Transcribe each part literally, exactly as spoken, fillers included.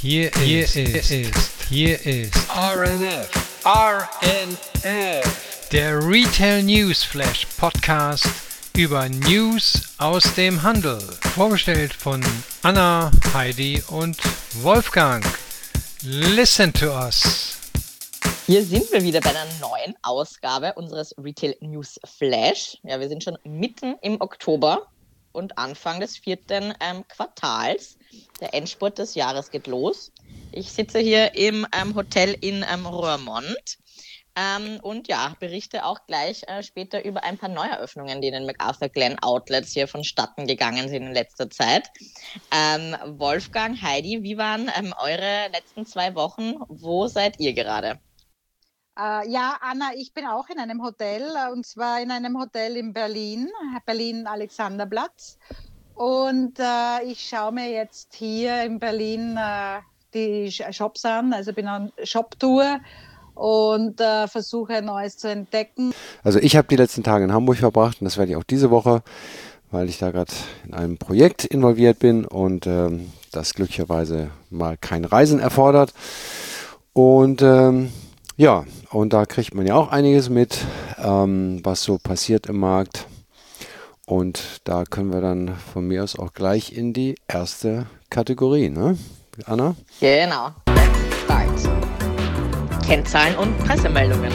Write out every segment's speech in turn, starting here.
Hier ist, hier ist, ist, hier ist R N F. R N F. Der Retail News Flash Podcast über News aus dem Handel. Vorgestellt von Anna, Heidi und Wolfgang. Listen to us. Hier sind wir wieder bei einer neuen Ausgabe unseres Retail News Flash. Ja, wir sind schon mitten im Oktober und Anfang des vierten ähm, Quartals. Der Endspurt des Jahres geht los. Ich sitze hier im ähm, Hotel in ähm, Roermond ähm, und ja, berichte auch gleich äh, später über ein paar Neueröffnungen, die in den MacArthurGlen Outlets hier vonstatten gegangen sind in letzter Zeit. Ähm, Wolfgang, Heidi, wie waren ähm, eure letzten zwei Wochen? Wo seid ihr gerade? Uh, ja, Anna, ich bin auch in einem Hotel, und zwar in einem Hotel in Berlin, Berlin-Alexanderplatz. Und uh, ich schaue mir jetzt hier in Berlin uh, die Shops an, also bin auf Shop-Tour und uh, versuche Neues zu entdecken. Also ich habe die letzten Tage in Hamburg verbracht und das werde ich auch diese Woche, weil ich da gerade in einem Projekt involviert bin und ähm, das glücklicherweise mal kein Reisen erfordert. Und ähm, ja, und da kriegt man ja auch einiges mit, ähm, was so passiert im Markt. Und da können wir dann von mir aus auch gleich in die erste Kategorie, ne, Anna? Genau. Let's start. Kennzahlen und Pressemeldungen.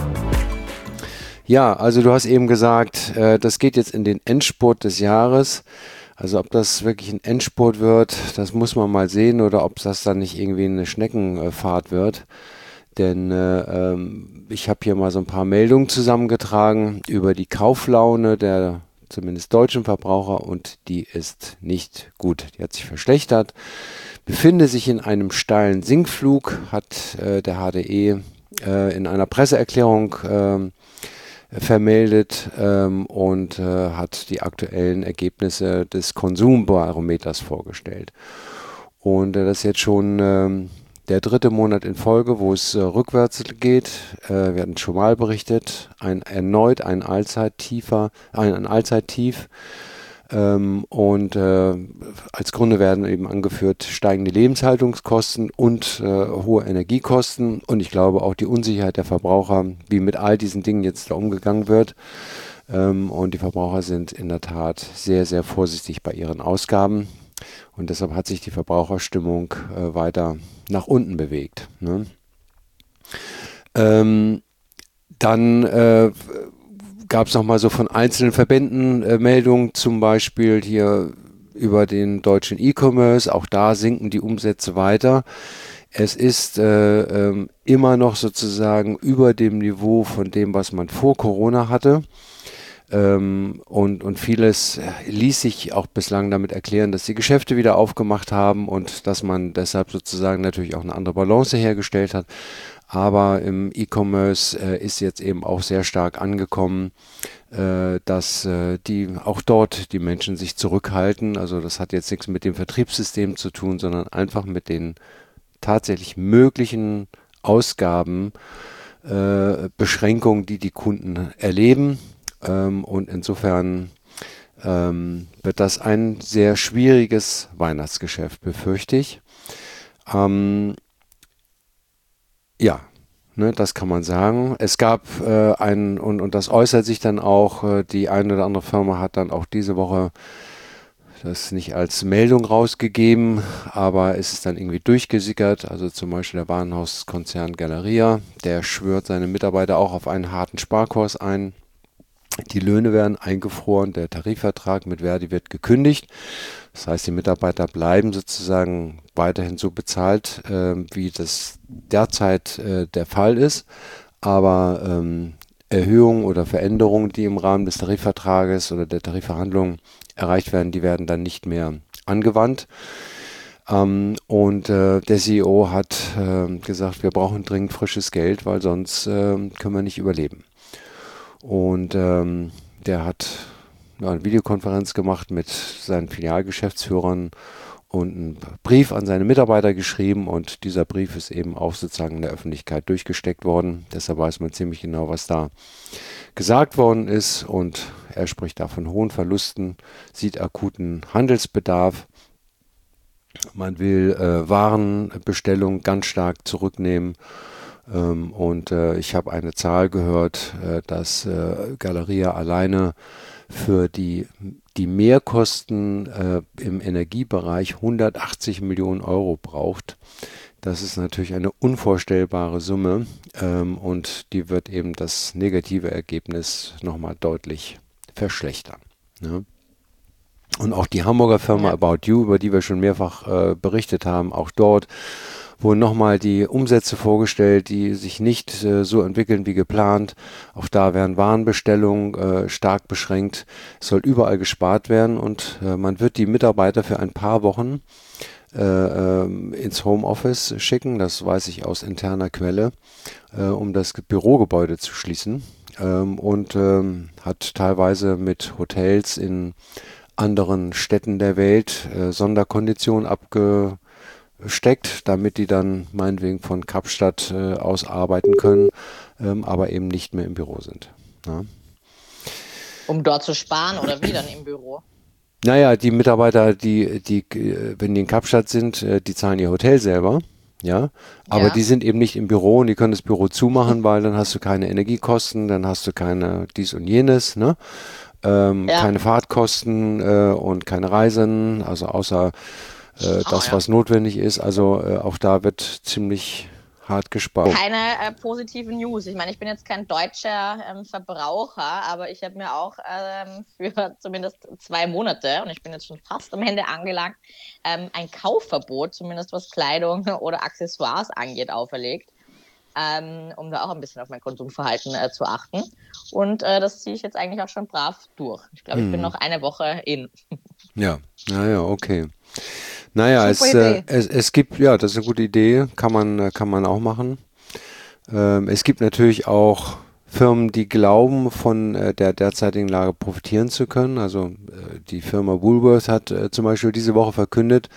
Ja, also du hast eben gesagt, äh, das geht jetzt in den Endspurt des Jahres. Also ob das wirklich ein Endspurt wird, das muss man mal sehen, oder ob das dann nicht irgendwie eine Schneckenfahrt wird. Denn äh, ähm, ich habe hier mal so ein paar Meldungen zusammengetragen über die Kauflaune der zumindest deutschen Verbraucher und die ist nicht gut. Die hat sich verschlechtert, befinde sich in einem steilen Sinkflug, hat äh, der H D E äh, in einer Presseerklärung äh, vermeldet ähm, und äh, hat die aktuellen Ergebnisse des Konsumbarometers vorgestellt. Und äh, das ist jetzt schon Ähm, der dritte Monat in Folge, wo es äh, rückwärts geht. Äh, wir hatten schon mal berichtet, ein, erneut ein Allzeittiefer, ein, ein Allzeittief. Ähm, und äh, als Gründe werden eben angeführt steigende Lebenshaltungskosten und äh, hohe Energiekosten. Und ich glaube auch die Unsicherheit der Verbraucher, wie mit all diesen Dingen jetzt da umgegangen wird. Ähm, und die Verbraucher sind in der Tat sehr, sehr vorsichtig bei ihren Ausgaben. Und deshalb hat sich die Verbraucherstimmung äh, weiter nach unten bewegt. Ne? Ähm, dann äh, gab es nochmal so von einzelnen Verbänden äh, Meldungen, zum Beispiel hier über den deutschen E-Commerce. Auch da sinken die Umsätze weiter. Es ist äh, äh, immer noch sozusagen über dem Niveau von dem, was man vor Corona hatte. Ähm, und, und vieles ließ sich auch bislang damit erklären, dass die Geschäfte wieder aufgemacht haben und dass man deshalb sozusagen natürlich auch eine andere Balance hergestellt hat. Aber im E-Commerce äh, ist jetzt eben auch sehr stark angekommen, äh, dass äh, die auch dort die Menschen sich zurückhalten. Also das hat jetzt nichts mit dem Vertriebssystem zu tun, sondern einfach mit den tatsächlich möglichen Ausgaben, äh, Beschränkungen, die die Kunden erleben. Ähm, und insofern ähm, wird das ein sehr schwieriges Weihnachtsgeschäft, befürchte ich. Ähm, ja, ne, das kann man sagen. Es gab äh, ein, und, und das äußert sich dann auch, äh, die eine oder andere Firma hat dann auch diese Woche das nicht als Meldung rausgegeben, aber es ist dann irgendwie durchgesickert. Also zum Beispiel der Warenhauskonzern Galeria, der schwört seine Mitarbeiter auch auf einen harten Sparkurs ein. Die Löhne werden eingefroren, der Tarifvertrag mit Verdi wird gekündigt. Das heißt, die Mitarbeiter bleiben sozusagen weiterhin so bezahlt, äh, wie das derzeit äh, der Fall ist. Aber ähm, Erhöhungen oder Veränderungen, die im Rahmen des Tarifvertrages oder der Tarifverhandlungen erreicht werden, die werden dann nicht mehr angewandt. Ähm, und äh, der C E O hat äh, gesagt, wir brauchen dringend frisches Geld, weil sonst äh, können wir nicht überleben. Und ähm, der hat ja, eine Videokonferenz gemacht mit seinen Filialgeschäftsführern und einen Brief an seine Mitarbeiter geschrieben. Und dieser Brief ist eben auch sozusagen in der Öffentlichkeit durchgesteckt worden. Deshalb weiß man ziemlich genau, was da gesagt worden ist. Und er spricht da von hohen Verlusten, sieht akuten Handelsbedarf. Man will äh, Warenbestellungen ganz stark zurücknehmen. Ähm, und äh, ich habe eine Zahl gehört, äh, dass äh, Galeria alleine für die, die Mehrkosten äh, im Energiebereich hundertachtzig Millionen Euro braucht. Das ist natürlich eine unvorstellbare Summe ähm, und die wird eben das negative Ergebnis nochmal deutlich verschlechtern. Ne? Und auch die Hamburger Firma Ja. About You, über die wir schon mehrfach äh, berichtet haben, auch dort wurden nochmal die Umsätze vorgestellt, die sich nicht äh, so entwickeln wie geplant. Auch da werden Warenbestellungen äh, stark beschränkt. Es soll überall gespart werden und äh, man wird die Mitarbeiter für ein paar Wochen äh, ähm, ins Homeoffice schicken. Das weiß ich aus interner Quelle, äh, um das Bürogebäude zu schließen. Ähm, und ähm, hat teilweise mit Hotels in anderen Städten der Welt äh, Sonderkonditionen abgesteckt, damit die dann meinetwegen von Kapstadt äh, aus arbeiten können, ähm, aber eben nicht mehr im Büro sind. Ja. Um dort zu sparen oder wie dann im Büro? Naja, die Mitarbeiter, die, die, äh, wenn die in Kapstadt sind, äh, die zahlen ihr Hotel selber. Ja, aber Ja. die sind eben nicht im Büro und die können das Büro zumachen, weil dann hast du keine Energiekosten, dann hast du keine dies und jenes, ne? Ähm, Ja. keine Fahrtkosten äh, und keine Reisen, also außer äh, das, ja. was notwendig ist. Also äh, auch da wird ziemlich hart gespart. Keine äh, positiven News. Ich meine, ich bin jetzt kein deutscher ähm, Verbraucher, aber ich habe mir auch ähm, für zumindest zwei Monate, und ich bin jetzt schon fast am Ende angelangt, ähm, ein Kaufverbot, zumindest was Kleidung oder Accessoires angeht, auferlegt. Ähm, um da auch ein bisschen auf mein Konsumverhalten äh, zu achten. Und äh, das ziehe ich jetzt eigentlich auch schon brav durch. Ich glaube, ich bin Hm. noch eine Woche in. Ja, naja, okay. Naja, es, Super äh, Idee. es, es gibt, ja, das ist eine gute Idee, kann man, äh, kann man auch machen. Ähm, es gibt natürlich auch Firmen, die glauben, von äh, der derzeitigen Lage profitieren zu können. Also äh, die Firma Woolworth hat äh, zum Beispiel diese Woche verkündet,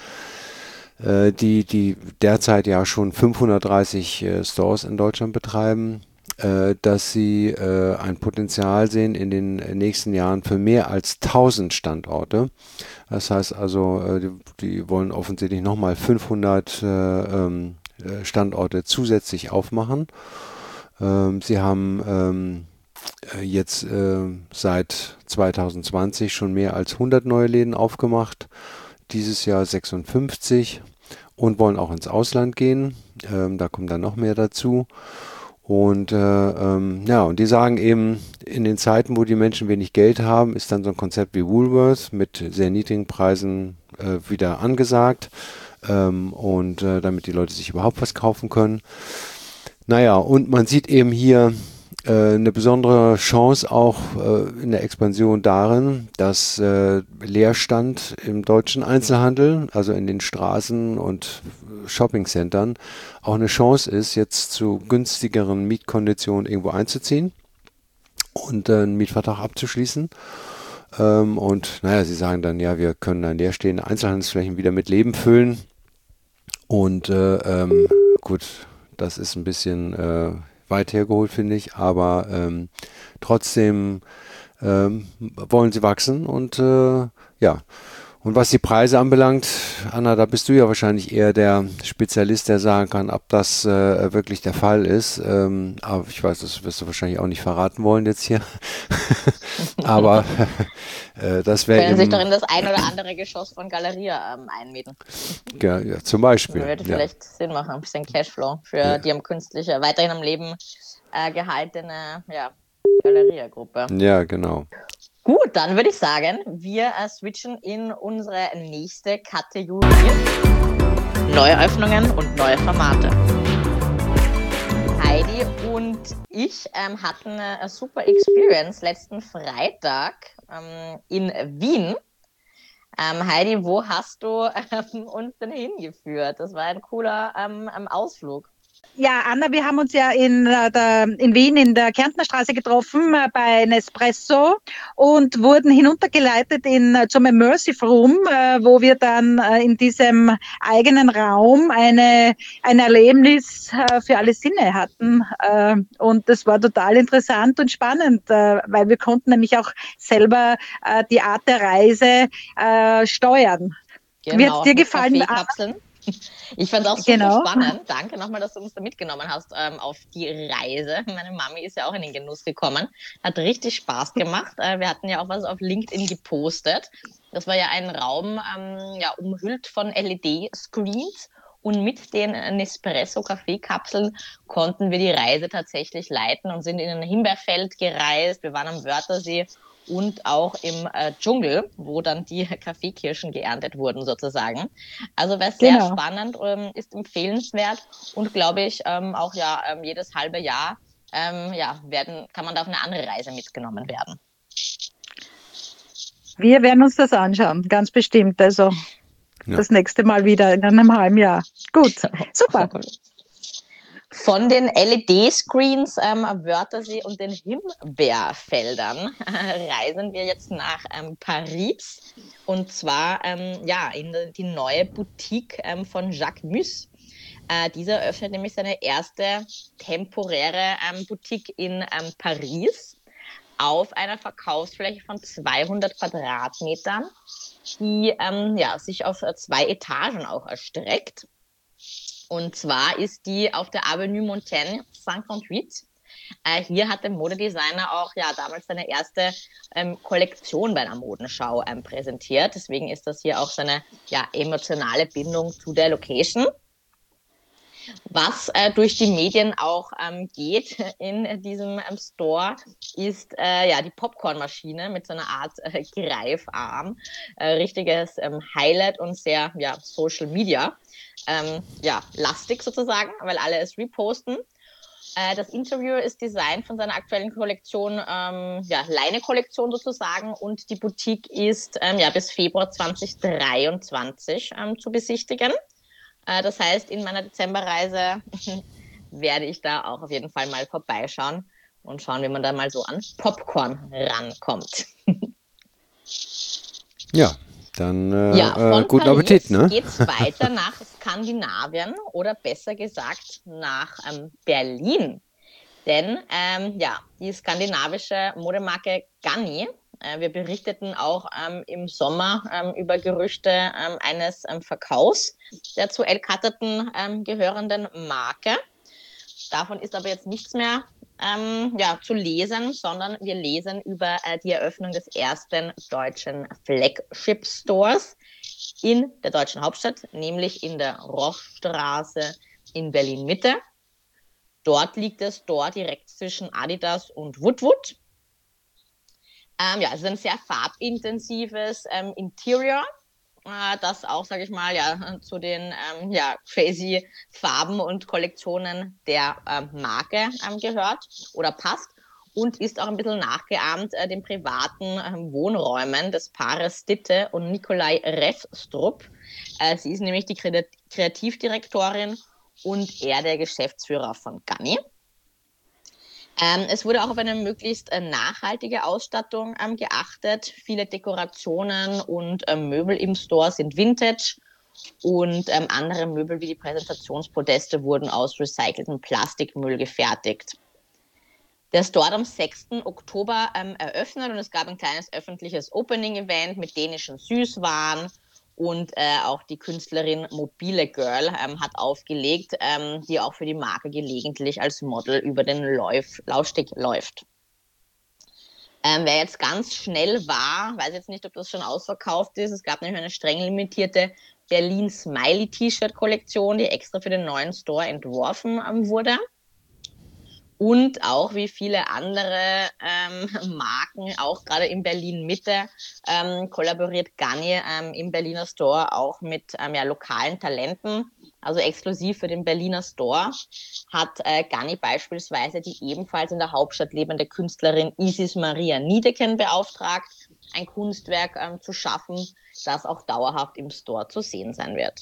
äh, die, die derzeit ja schon fünfhundertdreißig äh, Stores in Deutschland betreiben, äh, dass sie äh, ein Potenzial sehen in den nächsten Jahren für mehr als tausend Standorte. Das heißt also, äh, die, die wollen offensichtlich nochmal fünfhundert äh, ähm, äh, Standorte zusätzlich aufmachen. Ähm, sie haben ähm, äh, jetzt äh, seit zwanzig zwanzig schon mehr als hundert neue Läden aufgemacht. Dieses Jahr sechsundfünfzig und wollen auch ins Ausland gehen. Ähm, da kommt dann noch mehr dazu. Und äh, ähm, ja, und die sagen eben, in den Zeiten, wo die Menschen wenig Geld haben, ist dann so ein Konzept wie Woolworth mit sehr niedrigen Preisen äh, wieder angesagt. Ähm, und äh, damit die Leute sich überhaupt was kaufen können. Naja, und man sieht eben hier äh, eine besondere Chance auch äh, in der Expansion darin, dass äh, Leerstand im deutschen Einzelhandel, also in den Straßen und Shoppingcentern, auch eine Chance ist, jetzt zu günstigeren Mietkonditionen irgendwo einzuziehen und äh, einen Mietvertrag abzuschließen. Ähm, und naja, sie sagen dann, ja, wir können dann leerstehende Einzelhandelsflächen wieder mit Leben füllen. Und äh, ähm, gut, das ist ein bisschen äh, weit hergeholt, finde ich, aber ähm, trotzdem ähm, wollen sie wachsen und äh, ja. Und was die Preise anbelangt, Anna, da bist du ja wahrscheinlich eher der Spezialist, der sagen kann, ob das äh, wirklich der Fall ist. Ähm, aber ich weiß, das wirst du wahrscheinlich auch nicht verraten wollen jetzt hier. aber äh, das wäre Können sich eben, doch in das ein oder andere Geschoss von Galeria ähm, einmieten. ja, ja, zum Beispiel. Das würde Ja. vielleicht Sinn machen, ein bisschen Cashflow für Ja. die am künstlich äh, weiterhin am Leben äh, gehaltene ja, Galeria-Gruppe. Ja, genau. Gut, dann würde ich sagen, wir äh, switchen in unsere nächste Kategorie. Neueröffnungen und neue Formate. Heidi und ich ähm, hatten eine super Experience letzten Freitag ähm, in Wien. Ähm, Heidi, wo hast du ähm, uns denn hingeführt? Das war ein cooler ähm, Ausflug. Ja, Anna, wir haben uns ja in, äh, der, in Wien in der Kärntner Straße getroffen äh, bei Nespresso und wurden hinuntergeleitet in, äh, zum Immersive Room, äh, wo wir dann äh, in diesem eigenen Raum eine, ein Erlebnis äh, für alle Sinne hatten. Äh, und das war total interessant und spannend, äh, weil wir konnten nämlich auch selber äh, die Art der Reise äh, steuern. Genau, dir mit gefallen, Anna? Kaffeekapseln. Ich fand es auch super Genau. spannend. Danke nochmal, dass du uns da mitgenommen hast ähm, auf die Reise. Meine Mami ist ja auch in den Genuss gekommen. Hat richtig Spaß gemacht. Äh, wir hatten ja auch was auf LinkedIn gepostet. Das war ja ein Raum, ähm, ja, umhüllt von L E D-Screens. Und mit den Nespresso-Kaffeekapseln konnten wir die Reise tatsächlich leiten und sind in ein Himbeerfeld gereist. Wir waren am Wörthersee und auch im äh, Dschungel, wo dann die Kaffeekirschen geerntet wurden sozusagen. Also war sehr Genau. spannend, ähm, ist empfehlenswert und glaube ich ähm, auch ja ähm, jedes halbe Jahr ähm, ja, werden, kann man da auf eine andere Reise mitgenommen werden. Wir werden uns das anschauen, ganz bestimmt. Also Ja. das nächste Mal wieder in einem halben Jahr. Gut, super. Von den L E D-Screens ähm, am Wörthersee und den Himbeerfeldern äh, reisen wir jetzt nach ähm, Paris und zwar ähm, ja, in die neue Boutique ähm, von Jacques Mus. Äh, dieser öffnet nämlich seine erste temporäre ähm, Boutique in ähm, Paris auf einer Verkaufsfläche von zweihundert Quadratmetern, die ähm, ja, sich auf zwei Etagen auch erstreckt. Und zwar ist die auf der Avenue Montaigne acht. Äh, hier hat der Modedesigner auch ja damals seine erste ähm, Kollektion bei einer Modenschau ähm, präsentiert. Deswegen ist das hier auch seine ja, emotionale Bindung zu der Location. Was äh, durch die Medien auch ähm, geht in diesem ähm, Store, ist äh, ja die Popcornmaschine mit so einer Art äh, Greifarm. Äh, richtiges ähm, Highlight und sehr ja, Social Media ähm, ja, lastig sozusagen, weil alle es reposten. Äh, das Interieur ist Design von seiner aktuellen Kollektion, ähm, ja, Leine-Kollektion sozusagen, und die Boutique ist ähm, ja, bis Februar zwanzig dreiundzwanzig ähm, zu besichtigen. Das heißt, in meiner Dezemberreise werde ich da auch auf jeden Fall mal vorbeischauen und schauen, wie man da mal so an Popcorn rankommt. Ja, dann äh, Ja, von äh, guten Paris Appetit, ne? geht's weiter nach Skandinavien oder besser gesagt nach ähm, Berlin. Denn ähm, ja, die skandinavische Modemarke Ganni, äh, wir berichteten auch ähm, im Sommer ähm, über Gerüchte ähm, eines ähm, Verkaufs der zu El Catterton ähm, gehörenden Marke. Davon ist aber jetzt nichts mehr ähm, ja, zu lesen, sondern wir lesen über äh, die Eröffnung des ersten deutschen Flagship-Stores in der deutschen Hauptstadt, nämlich in der Rochstraße in Berlin-Mitte. Dort liegt der Store direkt zwischen Adidas und Woodwood. Ähm, ja, es ist ein sehr farbintensives ähm, Interior, äh, das auch, sage ich mal, ja, zu den ähm, ja, crazy Farben und Kollektionen der ähm, Marke ähm, gehört oder passt und ist auch ein bisschen nachgeahmt äh, den privaten ähm, Wohnräumen des Paares Ditte und Nikolai Revstrup. Äh, sie ist nämlich die Kreativdirektorin und er der Geschäftsführer von Ganni. Ähm, es wurde auch auf eine möglichst äh, nachhaltige Ausstattung ähm, geachtet. Viele Dekorationen und ähm, Möbel im Store sind Vintage und ähm, andere Möbel wie die Präsentationspodeste wurden aus recyceltem Plastikmüll gefertigt. Der Store hat am sechsten Oktober ähm, eröffnet und es gab ein kleines öffentliches Opening-Event mit dänischen Süßwaren. Und äh, auch die Künstlerin Mobile Girl ähm, hat aufgelegt, ähm, die auch für die Marke gelegentlich als Model über den Lauf, Laufsteg läuft. Ähm, wer jetzt ganz schnell war, weiß jetzt nicht, ob das schon ausverkauft ist. Es gab nämlich eine streng limitierte Berlin Smiley T-Shirt-Kollektion, die extra für den neuen Store entworfen ähm, wurde. Und auch wie viele andere ähm, Marken, auch gerade in Berlin-Mitte, ähm, kollaboriert Ganni ähm, im Berliner Store auch mit ähm, ja, lokalen Talenten. Also exklusiv für den Berliner Store hat äh, Ganni beispielsweise die ebenfalls in der Hauptstadt lebende Künstlerin Isis Maria Niedeken beauftragt, ein Kunstwerk ähm, zu schaffen, das auch dauerhaft im Store zu sehen sein wird.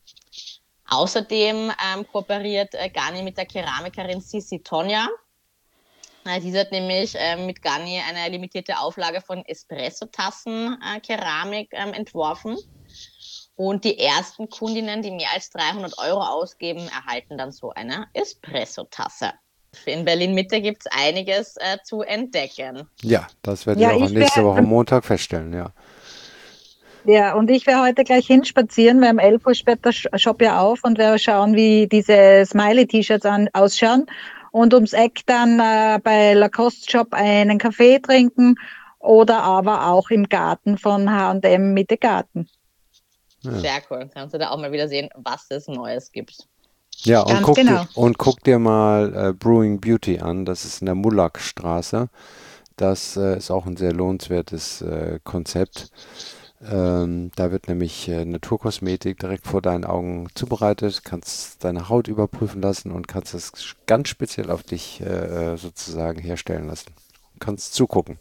Außerdem ähm, kooperiert äh, Ganni mit der Keramikerin Sissi Tonja. Äh, diese hat nämlich äh, mit Ganni eine limitierte Auflage von Espresso-Tassen äh, Keramik ähm, entworfen. Und die ersten Kundinnen, die mehr als dreihundert Euro ausgeben, erhalten dann so eine Espresso-Tasse. In Berlin-Mitte gibt es einiges äh, zu entdecken. Ja, das werde Ja, ich auch ich nächste werde- Woche Montag feststellen, ja. Ja, und ich werde heute gleich hinspazieren, weil um elf Uhr sperrt der Sh- Shop ja auf und werde schauen, wie diese Smiley-T-Shirts an, ausschauen. Und ums Eck dann äh, bei Lacoste Shop einen Kaffee trinken oder aber auch im Garten von H und M Mitte Garten. Sehr cool. Kannst du da auch mal wieder sehen, was es Neues gibt. Ja, und Ganz guck genau. dir, und guck dir mal äh, Brewing Beauty an. Das ist in der Mullackstraße. Das äh, ist auch ein sehr lohnenswertes äh, Konzept. Ähm, da wird nämlich äh, Naturkosmetik direkt vor deinen Augen zubereitet, kannst deine Haut überprüfen lassen und kannst es ganz speziell auf dich äh, sozusagen herstellen lassen. Kannst zugucken.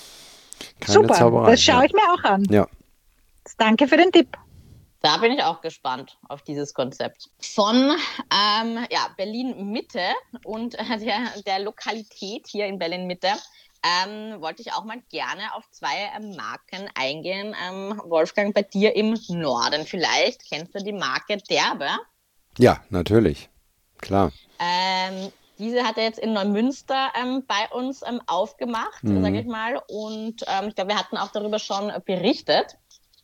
Keine Super, Zauberei. das schaue Ja. ich mir auch an. Ja. Danke für den Tipp. Da bin ich auch gespannt auf dieses Konzept. Von ähm, ja, Berlin-Mitte und äh, der, der Lokalität hier in Berlin-Mitte ähm, wollte ich auch mal gerne auf zwei ähm, Marken eingehen. Ähm, Wolfgang, bei dir im Norden vielleicht. Kennst du die Marke Derbe? Ja, natürlich. Klar. Ähm, diese hat er jetzt in Neumünster ähm, bei uns ähm, aufgemacht, Mhm. sage ich mal. Und ähm, ich glaube, wir hatten auch darüber schon äh, berichtet.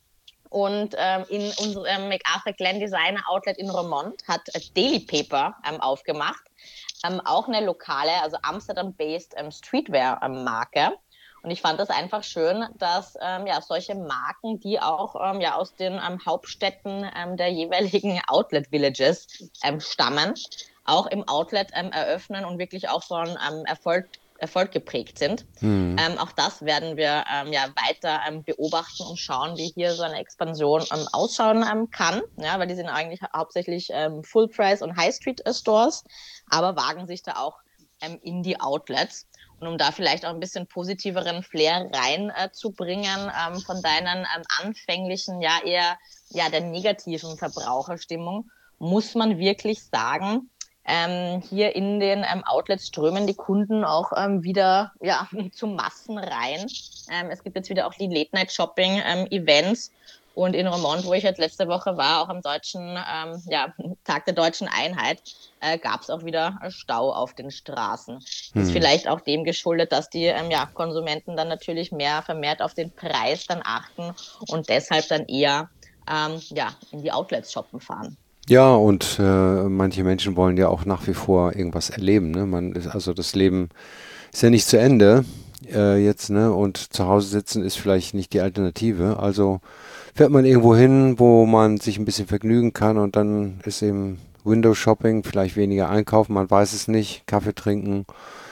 Und ähm, in unserem MacArthur Glen Designer Outlet in Roermond hat äh, Daily Paper ähm, aufgemacht. Ähm, auch eine lokale, also Amsterdam-based ähm, Streetwear-Marke. Und ich fand das einfach schön, dass ähm, ja, solche Marken, die auch ähm, ja, aus den ähm, Hauptstädten ähm, der jeweiligen Outlet-Villages ähm, stammen, auch im Outlet ähm, eröffnen und wirklich auch von ähm, Erfolg Erfolg geprägt sind. Mhm. Ähm, auch das werden wir ähm, ja weiter ähm, beobachten und schauen, wie hier so eine Expansion ähm, ausschauen ähm, kann, ja, weil die sind eigentlich hauptsächlich ähm, Full-Price- und High-Street-Stores, aber wagen sich da auch ähm, in die Outlets. Und um da vielleicht auch ein bisschen positiveren Flair reinzubringen äh, ähm, von deinen ähm, anfänglichen, ja eher ja, der negativen Verbraucherstimmung, muss man wirklich sagen, Ähm, hier in den ähm, Outlets strömen die Kunden auch ähm, wieder ja, zu Massen rein. Ähm, es gibt jetzt wieder auch die Late-Night-Shopping-Events. Und in Roermond, wo ich jetzt letzte Woche war, auch am deutschen ähm, ja, Tag der deutschen Einheit, äh, gab es auch wieder Stau auf den Straßen. Hm. Ist vielleicht auch dem geschuldet, dass die ähm, ja, Konsumenten dann natürlich mehr vermehrt auf den Preis dann achten und deshalb dann eher ähm, ja, in die Outlets shoppen fahren. Ja, und äh, manche Menschen wollen ja auch nach wie vor irgendwas erleben. Ne? Man ist, also das Leben ist ja nicht zu Ende äh, jetzt, ne? Und zu Hause sitzen ist vielleicht nicht die Alternative. Also fährt man irgendwo hin, wo man sich ein bisschen vergnügen kann und dann ist eben Window Shopping, vielleicht weniger einkaufen, man weiß es nicht, Kaffee trinken.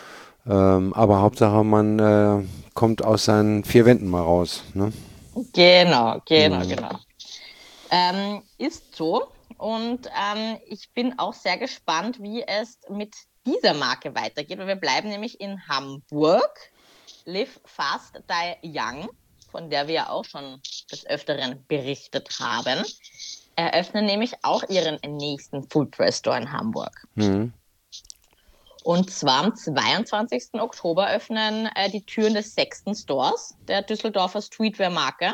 Ähm, aber Hauptsache, man äh, kommt aus seinen vier Wänden mal raus. Ne? Genau, genau, Mhm. genau. Ähm, ist so. Und ähm, ich bin auch sehr gespannt, wie es mit dieser Marke weitergeht, weil wir bleiben nämlich in Hamburg. Live Fast, Die Young, von der wir ja auch schon des Öfteren berichtet haben, eröffnen nämlich auch ihren nächsten Full Press Store in Hamburg. Mhm. Und zwar am zweiundzwanzigsten Oktober öffnen äh, die Türen des sechsten Stores der Düsseldorfer Streetwear-Marke.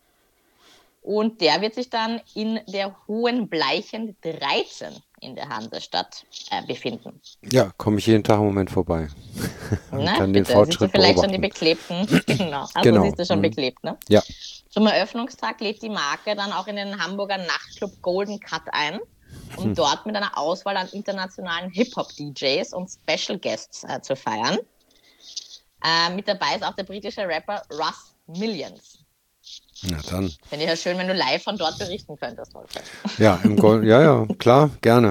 Und der wird sich dann in der Hohen Bleichen dreizehn in der Hansestadt äh, befinden. Ja, komme ich jeden Tag im Moment vorbei. Und Na, kann den bitte, siehst du Fortschritt vielleicht schon die beobachten. beklebten? Genau, also Genau. siehst du schon Mhm. beklebt, ne? Ja. Zum Eröffnungstag lädt die Marke dann auch in den Hamburger Nachtclub Golden Cut ein, um Hm. dort mit einer Auswahl an internationalen Hip-Hop-D Js und Special Guests äh, zu feiern. Äh, mit dabei ist auch der britische Rapper Russ Millions. Na dann. Finde ich ja schön, wenn du live von dort berichten könntest, Wolfgang. Ja, im Gold, ja, ja, klar, gerne.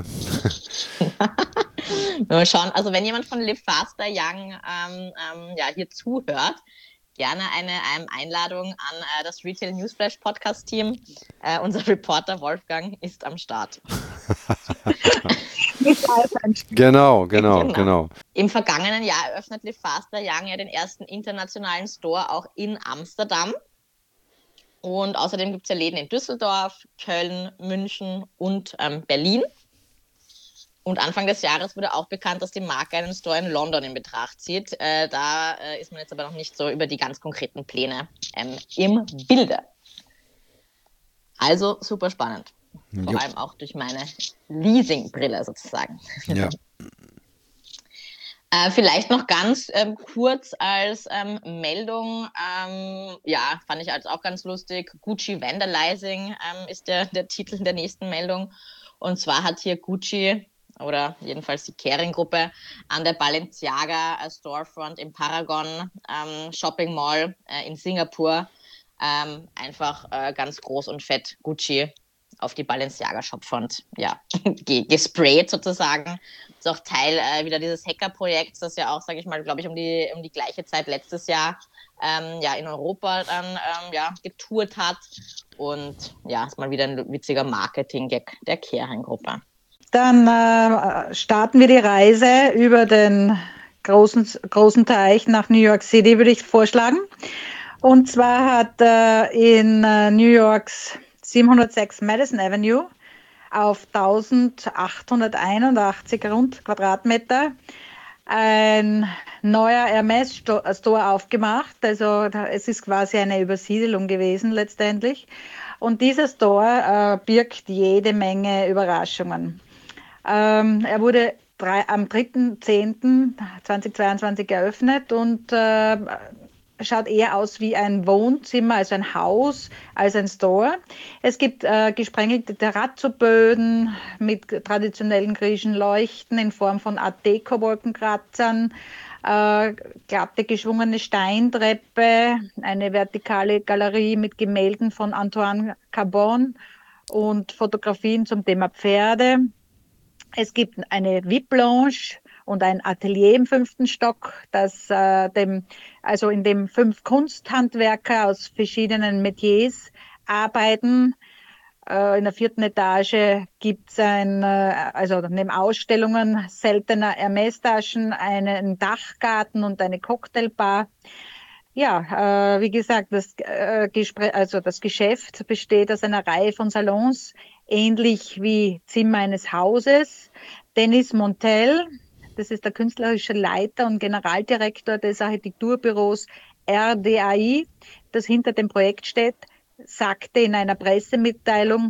Mal schauen, also wenn jemand von Live Faster Young ähm, ähm, ja, hier zuhört, gerne eine ähm, Einladung an äh, das Retail Newsflash Podcast Team. Äh, unser Reporter Wolfgang ist am Start. Genau, genau, Genau. genau. Im vergangenen Jahr eröffnet Live Faster Young ja den ersten internationalen Store auch in Amsterdam. Und außerdem gibt es ja Läden in Düsseldorf, Köln, München und ähm, Berlin. Und Anfang des Jahres wurde auch bekannt, dass die Marke einen Store in London in Betracht zieht. Äh, da äh, ist man jetzt aber noch nicht so über die ganz konkreten Pläne ähm, im Bilde. Also super spannend. Vor Jo. allem auch durch meine Leasingbrille sozusagen. Ja. Äh, vielleicht noch ganz ähm, kurz als ähm, Meldung, ähm, ja, fand ich als auch ganz lustig. Gucci Vandalizing ähm, ist der, der Titel der nächsten Meldung. Und zwar hat hier Gucci oder jedenfalls die Kering-Gruppe an der Balenciaga äh, Storefront im Paragon ähm, Shopping Mall äh, in Singapur ähm, einfach äh, ganz groß und fett Gucci auf die Balenciaga Shopfront ja, gesprayt sozusagen. Das ist auch Teil äh, wieder dieses Hacker-Projekts, das ja auch, sage ich mal, glaube ich, um die, um die gleiche Zeit letztes Jahr ähm, ja, in Europa dann ähm, ja, getourt hat. Und ja, ist mal wieder ein witziger Marketing-Gag der Kering-Gruppe. Dann äh, starten wir die Reise über den großen, großen Teich nach New York City, würde ich vorschlagen. Und zwar hat äh, in äh, New Yorks siebenhundertsechs Madison Avenue auf eintausendachthunderteinundachtzig rund Quadratmeter ein neuer Hermes-Store aufgemacht. Also es ist quasi eine Übersiedelung gewesen letztendlich. Und dieser Store äh, birgt jede Menge Überraschungen. Ähm, er wurde drei, am dritter zehnter zweitausendzweiundzwanzig eröffnet und äh, schaut eher aus wie ein Wohnzimmer, also ein Haus, als ein Store. Es gibt äh, gesprengelte Terrazzoböden mit traditionellen griechischen Leuchten in Form von Art Deco-Wolkenkratzern, äh, glatte geschwungene Steintreppe, eine vertikale Galerie mit Gemälden von Antoine Carbon und Fotografien zum Thema Pferde. Es gibt eine V I P-Lounge und ein Atelier im fünften Stock, das äh, dem, also in dem fünf Kunsthandwerker aus verschiedenen Metiers arbeiten. Äh, in der vierten Etage gibt es ein, äh, also neben Ausstellungen seltener Hermes-Taschen, einen Dachgarten und eine Cocktailbar. Ja, äh, wie gesagt, das, äh, also das Geschäft besteht aus einer Reihe von Salons, ähnlich wie Zimmer eines Hauses. Denis Montel, das ist der künstlerische Leiter und Generaldirektor des Architekturbüros R D A I, das hinter dem Projekt steht, sagte in einer Pressemitteilung,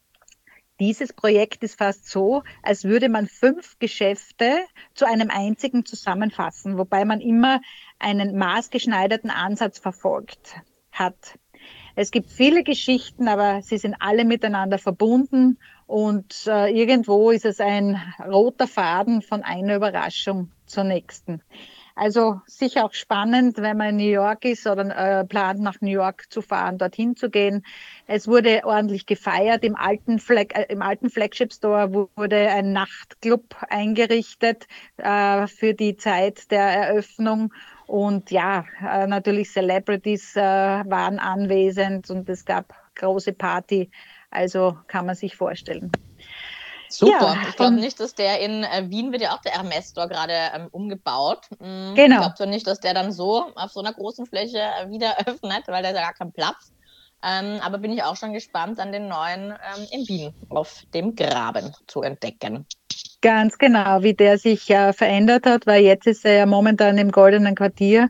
dieses Projekt ist fast so, als würde man fünf Geschäfte zu einem einzigen zusammenfassen, wobei man immer einen maßgeschneiderten Ansatz verfolgt hat. Es gibt viele Geschichten, aber sie sind alle miteinander verbunden und äh, irgendwo ist es ein roter Faden von einer Überraschung zur nächsten. Also sicher auch spannend, wenn man in New York ist oder äh, plant, nach New York zu fahren, dorthin zu gehen. Es wurde ordentlich gefeiert. Im alten, Flag, äh, im alten Flagship Store wurde ein Nachtclub eingerichtet äh, für die Zeit der Eröffnung. Und ja, äh, natürlich Celebrities äh, waren anwesend und es gab große Party. Also kann man sich vorstellen. Super. Ja, ich glaube nicht, dass der in äh, Wien wird ja auch der Hermes Store gerade ähm, umgebaut. Mhm. Genau. Ich glaube zwar nicht, dass der dann so auf so einer großen Fläche äh, wieder öffnet, weil da ist ja gar kein Platz. Ähm, aber bin ich auch schon gespannt, an den neuen ähm, in Wien auf dem Graben zu entdecken. Ganz genau, wie der sich äh, verändert hat, weil jetzt ist er ja momentan im Goldenen Quartier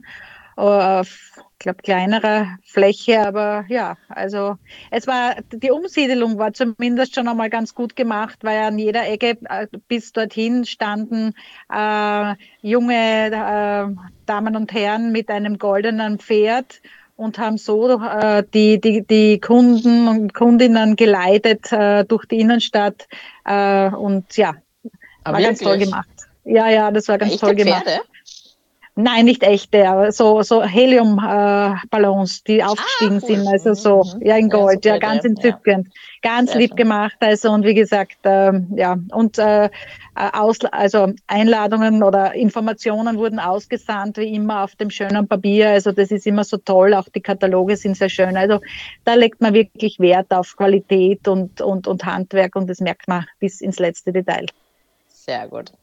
auf, ich glaube, kleinerer Fläche, aber ja, also es war, die Umsiedelung war zumindest schon einmal ganz gut gemacht, weil an jeder Ecke äh, bis dorthin standen äh, junge äh, Damen und Herren mit einem goldenen Pferd und haben so äh, die, die, die Kunden und Kundinnen geleitet äh, durch die Innenstadt äh, und ja, war wirklich? Ganz toll gemacht. Ja, ja, das war ganz Echte toll gemacht. Pferde? Nein, nicht echte, aber so, so Helium-Ballons, äh, die aufgestiegen ah, cool. sind, also so, mhm. ja, in Gold, ja, so ja ganz entzückend, ja. ganz Sehr lieb schön. Gemacht, also und wie gesagt, ähm, ja, und äh, aus, also Einladungen oder Informationen wurden ausgesandt, wie immer auf dem schönen Papier, also das ist immer so toll, auch die Kataloge sind sehr schön, also da legt man wirklich Wert auf Qualität und, und, und Handwerk und das merkt man bis ins letzte Detail. Sehr gut.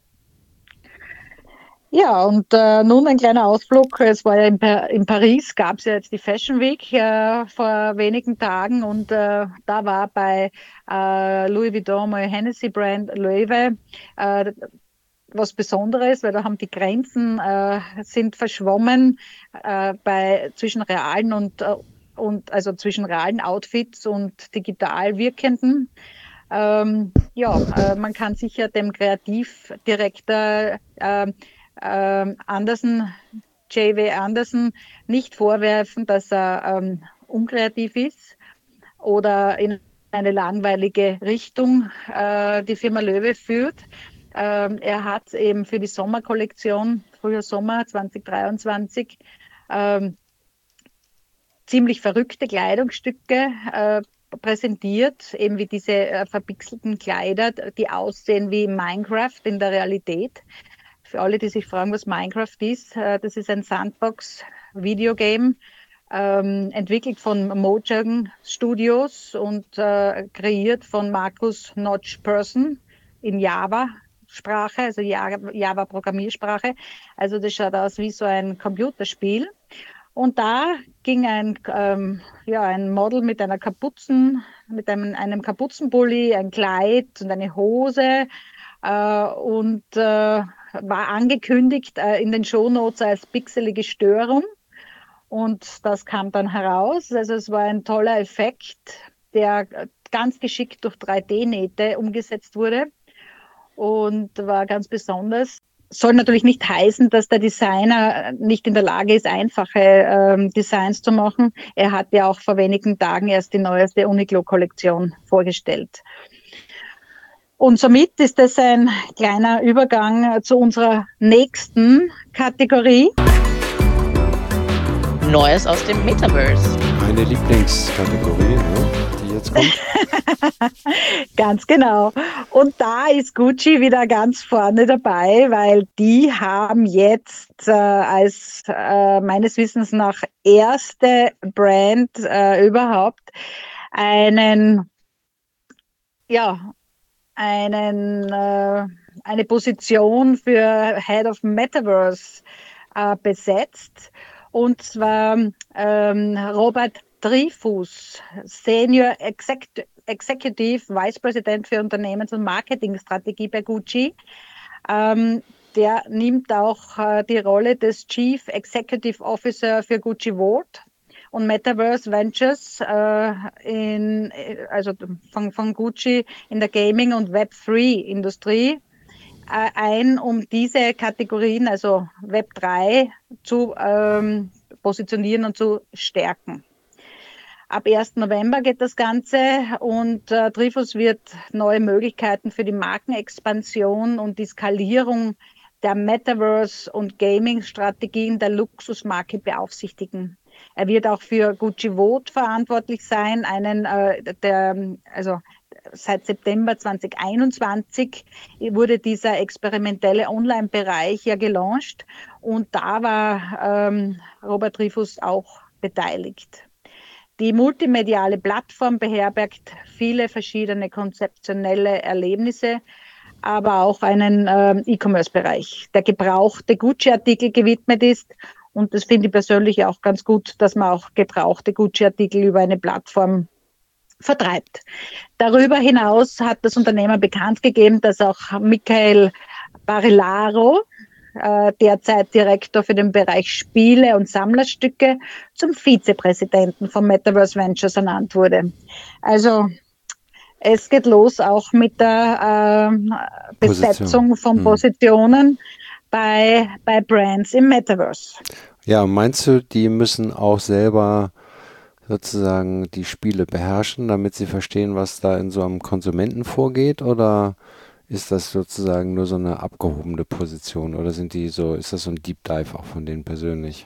Ja, und äh, nun ein kleiner Ausflug. Es war ja in, pa in Paris, gab es ja jetzt die Fashion Week äh, vor wenigen Tagen und äh, da war bei äh, Louis Vuitton, Moet Hennessy Brand, Loewe, äh, was Besonderes, weil da haben die Grenzen äh, sind verschwommen äh, bei zwischen realen und, äh, und also zwischen realen Outfits und digital wirkenden. Ähm, ja, äh, man kann sicher dem Kreativdirektor äh, ähm, Anderson, J W Anderson, nicht vorwerfen, dass er ähm, unkreativ ist oder in eine langweilige Richtung äh, die Firma Loewe führt. Ähm, er hat eben für die Sommerkollektion, Frühjahr Sommer zwanzig dreiundzwanzig, ähm, ziemlich verrückte Kleidungsstücke äh, präsentiert, eben wie diese äh, verpixelten Kleider, die aussehen wie Minecraft in der Realität. Für alle, die sich fragen, was Minecraft ist, äh, das ist ein Sandbox-Videogame, ähm, entwickelt von Mojang Studios und äh, kreiert von Markus Notch Persson in Java-Sprache, also Java-Programmiersprache. Also das schaut aus wie so ein Computerspiel. Und da ging ein, ähm, ja, ein Model mit einer Kapuzen, mit einem, einem Kapuzenpulli, ein Kleid und eine Hose äh, und äh, war angekündigt äh, in den Shownotes als pixelige Störung. Und das kam dann heraus. Also es war ein toller Effekt, der ganz geschickt durch drei D-Nähte umgesetzt wurde und war ganz besonders. Soll natürlich nicht heißen, dass der Designer nicht in der Lage ist, einfache ähm, Designs zu machen. Er hat ja auch vor wenigen Tagen erst die neueste Uniqlo-Kollektion vorgestellt. Und somit ist das ein kleiner Übergang zu unserer nächsten Kategorie. Neues aus dem Metaverse. Meine Lieblingskategorie, ne, die jetzt kommt. Ganz genau. Und da ist Gucci wieder ganz vorne dabei, weil die haben jetzt äh, als äh, meines Wissens nach erste Brand äh, überhaupt einen, ja, einen, äh, eine Position für Head of Metaverse äh, besetzt. Und zwar ähm, Robert Dreyfus, Senior Exec- Executive Vice President für Unternehmens- und Marketingstrategie bei Gucci. Ähm, der nimmt auch äh, die Rolle des Chief Executive Officer für Gucci Vault und Metaverse Ventures, äh, in, also von, von Gucci in der Gaming- und Web drei Industrie äh, ein, um diese Kategorien, also Web drei, zu ähm, positionieren und zu stärken. Ab ersten November geht das Ganze und äh, Dreyfus wird neue Möglichkeiten für die Markenexpansion und die Skalierung der Metaverse- und Gaming-Strategien der Luxusmarke beaufsichtigen. Er wird auch für Gucci Vault verantwortlich sein, einen, äh, der, also seit September zwanzig einundzwanzig wurde dieser experimentelle Online-Bereich ja gelauncht und da war ähm, Robert Dreyfus auch beteiligt. Die multimediale Plattform beherbergt viele verschiedene konzeptionelle Erlebnisse, aber auch einen äh, E-Commerce-Bereich, der gebrauchte Gucci-Artikel gewidmet ist. Und das finde ich persönlich auch ganz gut, dass man auch gebrauchte Gucci-Artikel über eine Plattform vertreibt. Darüber hinaus hat das Unternehmen bekannt gegeben, dass auch Michael Barilaro, äh, derzeit Direktor für den Bereich Spiele und Sammlerstücke, zum Vizepräsidenten von Metaverse Ventures ernannt wurde. Also es geht los auch mit der äh, Besetzung Position. von hm. Positionen bei, bei Brands im Metaverse. Ja, meinst du, die müssen auch selber sozusagen die Spiele beherrschen, damit sie verstehen, was da in so einem Konsumenten vorgeht, oder ist das sozusagen nur so eine abgehobene Position, oder sind die so, ist das so ein Deep Dive auch von denen persönlich?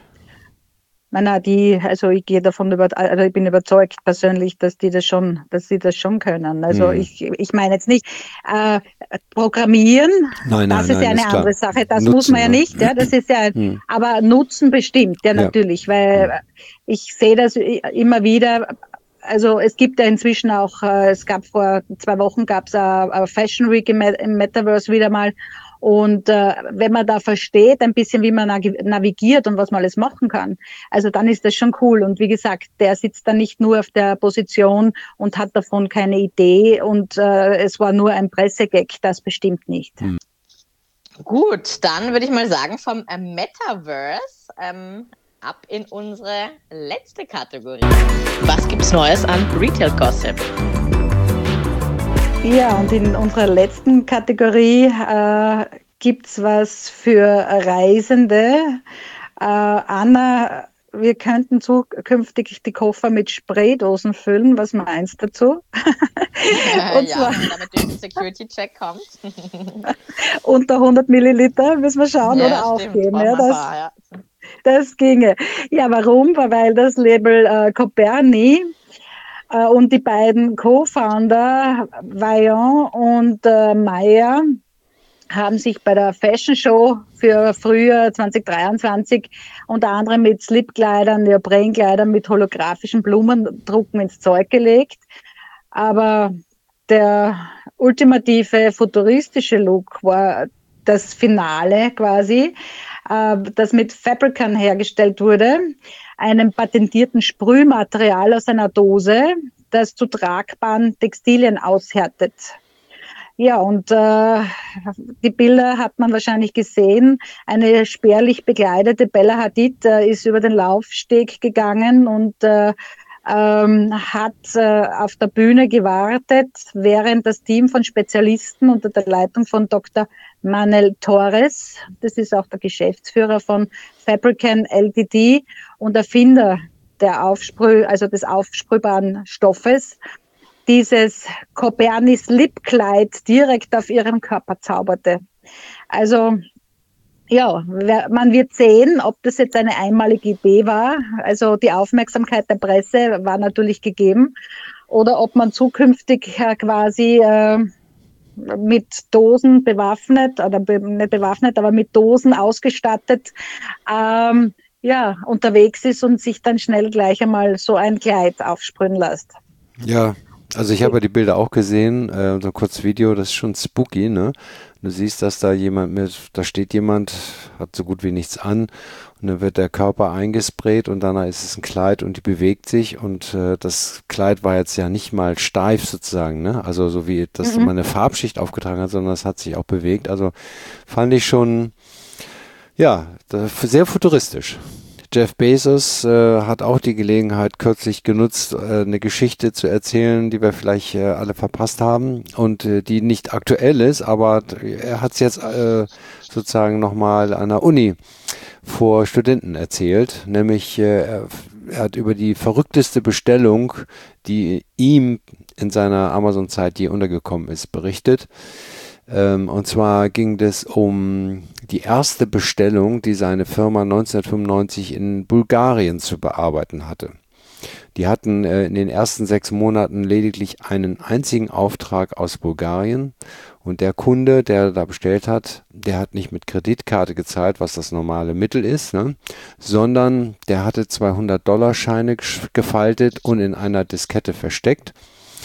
Na, die, also ich gehe davon über, also ich bin überzeugt persönlich, dass die das schon, dass sie das schon können. Also hm. ich, ich meine jetzt nicht äh, programmieren, nein, das nein, ist nein, ja eine ist andere klar. Sache, das Nutzen, muss man ja nicht, ja, das ist ja, hm. aber Nutzen bestimmt, ja, natürlich, ja. weil hm. ich sehe das immer wieder. Also es gibt ja inzwischen auch, äh, es gab vor zwei Wochen gab es eine Fashion Week im, im Metaverse wieder mal. Und äh, wenn man da versteht, ein bisschen, wie man navigiert und was man alles machen kann, also dann ist das schon cool. Und wie gesagt, der sitzt da nicht nur auf der Position und hat davon keine Idee und äh, es war nur ein Pressegag, das bestimmt nicht. Mhm. Gut, dann würde ich mal sagen, vom äh, Metaverse ähm, ab in unsere letzte Kategorie. Was gibt's Neues an Retail Gossip? Ja, und in unserer letzten Kategorie äh, gibt es was für Reisende. Äh, Anna, wir könnten zukünftig die Koffer mit Spraydosen füllen. Was meinst du dazu? Äh, Und ja, zwar wenn man damit durch den Security-Check kommt. unter hundert Milliliter müssen wir schauen Ja, oder stimmt. aufgeben. Braucht Ja, man ein das, paar, ja. das ginge. Ja, warum? Weil das Label äh, Coperni äh, und die beiden Co-Founder Vaillant und äh, Meyer haben sich bei der Fashion Show für Frühjahr zwanzig dreiundzwanzig unter anderem mit Slipkleidern, Neoprenkleidern mit holographischen Blumendrucken ins Zeug gelegt. Aber der ultimative futuristische Look war das Finale quasi, äh, das mit Fabricant hergestellt wurde, einem patentierten Sprühmaterial aus einer Dose, das zu tragbaren Textilien aushärtet. Ja, und äh, die Bilder hat man wahrscheinlich gesehen. Eine spärlich bekleidete Bella Hadid äh, ist über den Laufsteg gegangen und äh, ähm, hat äh, auf der Bühne gewartet, während das Team von Spezialisten unter der Leitung von Doktor Manel Torres, das ist auch der Geschäftsführer von Fabricant L T D und Erfinder der Aufsprüh, also des aufsprühbaren Stoffes, dieses Coperni Slipkleid direkt auf ihren Körper zauberte. Also ja, man wird sehen, ob das jetzt eine einmalige Idee war. Also die Aufmerksamkeit der Presse war natürlich gegeben. Oder ob man zukünftig äh, quasi äh, mit Dosen bewaffnet, oder be- nicht bewaffnet, aber mit Dosen ausgestattet, ähm, ja, unterwegs ist und sich dann schnell gleich einmal so ein Kleid aufsprühen lässt. Ja, also ich habe ja die Bilder auch gesehen, äh, so ein kurzes Video, das ist schon spooky, ne? Du siehst, dass da jemand mit, da steht jemand, hat so gut wie nichts an und dann wird der Körper eingesprayt und dann ist es ein Kleid und die bewegt sich und äh, das Kleid war jetzt ja nicht mal steif sozusagen, ne? Also so wie, dass Mhm. man eine Farbschicht aufgetragen hat, sondern es hat sich auch bewegt. Also fand ich schon, ja, das- sehr futuristisch. Jeff Bezos äh, hat auch die Gelegenheit kürzlich genutzt, äh, eine Geschichte zu erzählen, die wir vielleicht äh, alle verpasst haben und äh, die nicht aktuell ist, aber t- er hat es jetzt äh, sozusagen nochmal an der Uni vor Studenten erzählt, nämlich äh, er, er hat über die verrückteste Bestellung, die ihm in seiner Amazon-Zeit je untergekommen ist, berichtet. Ähm, und zwar ging es um die erste Bestellung, die seine Firma neunzehnhundertfünfundneunzig in Bulgarien zu bearbeiten hatte. Die hatten äh, in den ersten sechs Monaten lediglich einen einzigen Auftrag aus Bulgarien und der Kunde, der da bestellt hat, der hat nicht mit Kreditkarte gezahlt, was das normale Mittel ist, ne, sondern der hatte zweihundert-Dollar-Scheine gesch- gefaltet und in einer Diskette versteckt.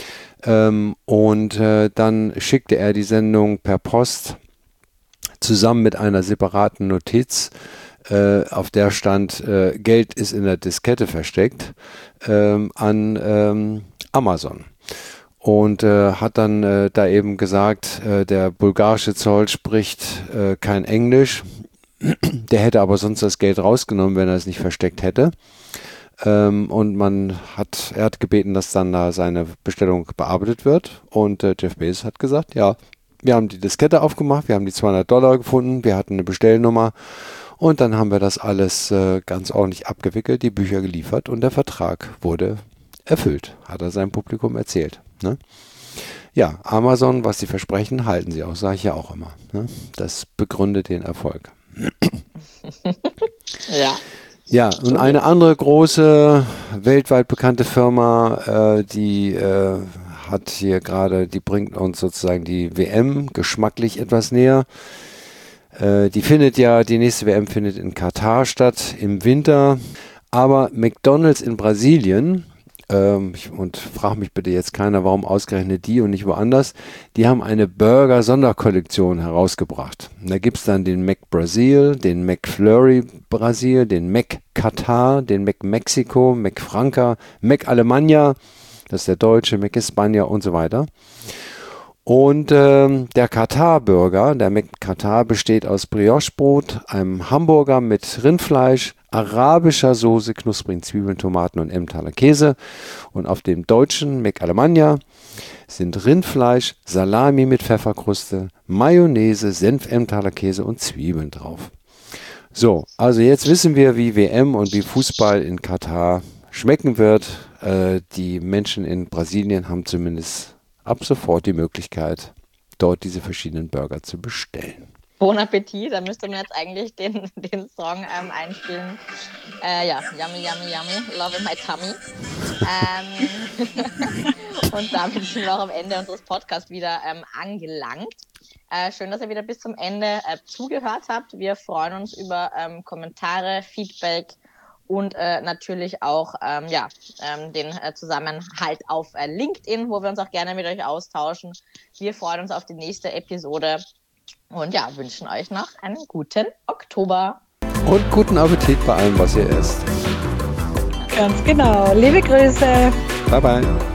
Ähm, und äh, dann schickte er die Sendung per Post zusammen mit einer separaten Notiz, äh, auf der stand, äh, Geld ist in der Diskette versteckt, ähm, an ähm, Amazon. Und äh, hat dann äh, da eben gesagt, äh, der bulgarische Zoll spricht äh, kein Englisch. Der hätte aber sonst das Geld rausgenommen, wenn er es nicht versteckt hätte. Ähm, und man hat, er hat gebeten, dass dann da seine Bestellung bearbeitet wird. Und äh, Jeff Bezos hat gesagt, ja, wir haben die Diskette aufgemacht, wir haben die zweihundert Dollar gefunden, wir hatten eine Bestellnummer und dann haben wir das alles äh, ganz ordentlich abgewickelt, die Bücher geliefert und der Vertrag wurde erfüllt, hat er seinem Publikum erzählt. Ne? Ja, Amazon, was sie versprechen, halten sie auch, sage ich ja auch immer. Ne? Das begründet den Erfolg. Ja. Ja, und eine andere große, weltweit bekannte Firma, äh, die äh, hat hier gerade, die bringt uns sozusagen die W M geschmacklich etwas näher. Äh, die findet ja, die nächste W M findet in Katar statt im Winter. Aber McDonald's in Brasilien, ähm, ich, und frag mich bitte jetzt keiner, warum ausgerechnet die und nicht woanders, die haben eine Burger-Sonderkollektion herausgebracht. Und da gibt es dann den Mac Brasil, den McFlurry Brasil, den Mac Katar, den Mac Mexico, Mac Franca, Mac Alemania, das ist der deutsche, Mac España und so weiter. Und ähm, der Katar-Burger, der Mac Katar, besteht aus Brioche-Brot, einem Hamburger mit Rindfleisch, arabischer Soße, knusprigen Zwiebeln, Tomaten und Emmentaler Käse. Und auf dem deutschen Mac Alemania sind Rindfleisch, Salami mit Pfefferkruste, Mayonnaise, Senf-Emmentaler Käse und Zwiebeln drauf. So, also jetzt wissen wir, wie W M und wie Fußball in Katar schmecken wird. Äh, die Menschen in Brasilien haben zumindest ab sofort die Möglichkeit, dort diese verschiedenen Burger zu bestellen. Bon Appetit, da müsste man jetzt eigentlich den, den Song ähm, einspielen. Äh, ja, yummy, yummy, yummy, love in my tummy. Ähm, und damit sind wir auch am Ende unseres Podcasts wieder ähm, angelangt. Äh, schön, dass ihr wieder bis zum Ende äh, zugehört habt. Wir freuen uns über ähm, Kommentare, Feedback und äh, natürlich auch ähm, ja, ähm, den äh, Zusammenhalt auf äh, LinkedIn, wo wir uns auch gerne mit euch austauschen. Wir freuen uns auf die nächste Episode und ja, wünschen euch noch einen guten Oktober. Und guten Appetit bei allem, was ihr esst. Ganz genau. Liebe Grüße. Bye, bye.